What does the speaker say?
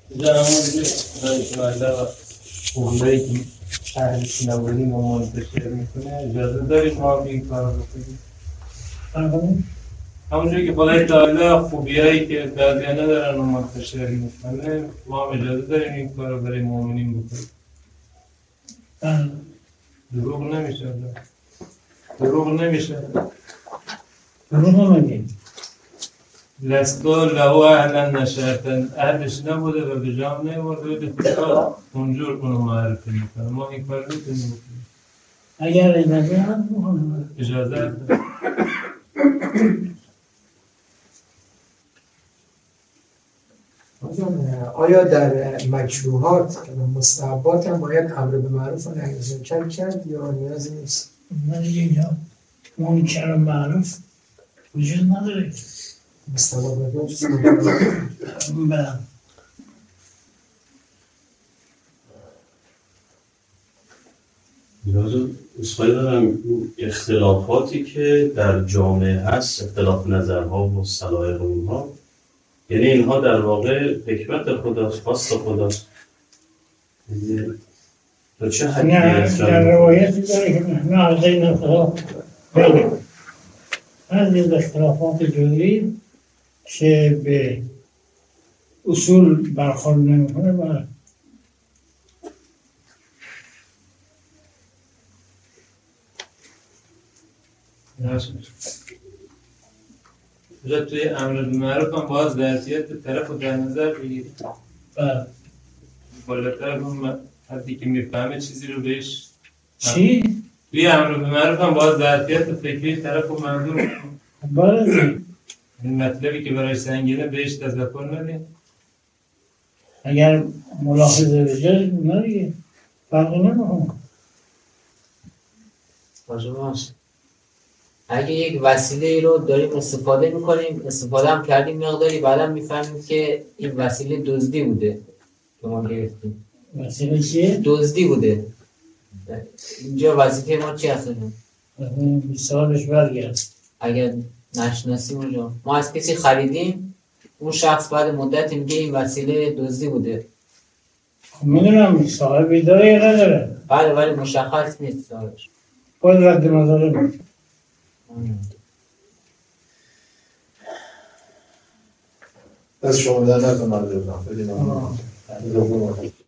همون دیگه خونده‌ای که اهل نبودی ما منتشر میکنه اجازه داریم ما این کار رو بکنیم؟ همونجوری که خدای تعالی خوبیایی که بعضیا ندارن و منتشر میکنه ما اجازه داریم این کار رو برای مؤمنین بکنیم. دروغ نمیشه. دروغ نمیگیم. لستو له اهلا نشأتن اهلش نبوده و به جا نیورده خدا اونجور اونو معرفی میکنه. ما این کار میتونیم بکنیم اگر اجازه هم بکنیم. اجازه آیا در مکروهات و مستحبات هم باید امر به معروف و نهی از منکر کرد یا نیازی نیست؟ نه دیگه اینجا منکر و معروف وجود نداره. مستحبات بله. اصخایی دارم اختلافاتی که در جامعه هست، اختلاف نظرها و سلایق اونها، یعنی اینها در واقع حکمت خداست، خواست خداست. تا چه حدی در روایتی داره که نه از این اختلاف بگیم از این اختلافات جزئی که به اصول برخورد نمیکنه و توی امر بالمعروف هم باز ظرفیت طرف رو در نظر بگیریم. بالاتر اون حدی که میفهمه چیزی رو بهش چی؟ توی امر بالمعروف هم باز ظرفیت فکری طرف رو منظور بله. این مطلبی که برای سنگینه بهش تذکر ندیم. اگر ملاحظه بشه نمیگه فرقی نمیکنه. اگه یک وسیله رو داریم استفاده میکنیم، استفاده هم کردیم مقداری، بعدا میفهمیم که این وسیله دزدی بوده که ما گرفتیم. وسیله چیه؟ دزدی بوده. اینجا وظیفه ما چی هست؟ سالش برگرد. اگر نشناسیم اونجا ما از کسی خریدیم، اون شخص بعد مدت میگه این وسیله دزدی بوده. میدونم صاحبی داره یا نداره؟ بله ولی مشخص نیست صاحبش. باید رد مظالم. از شما در نظر من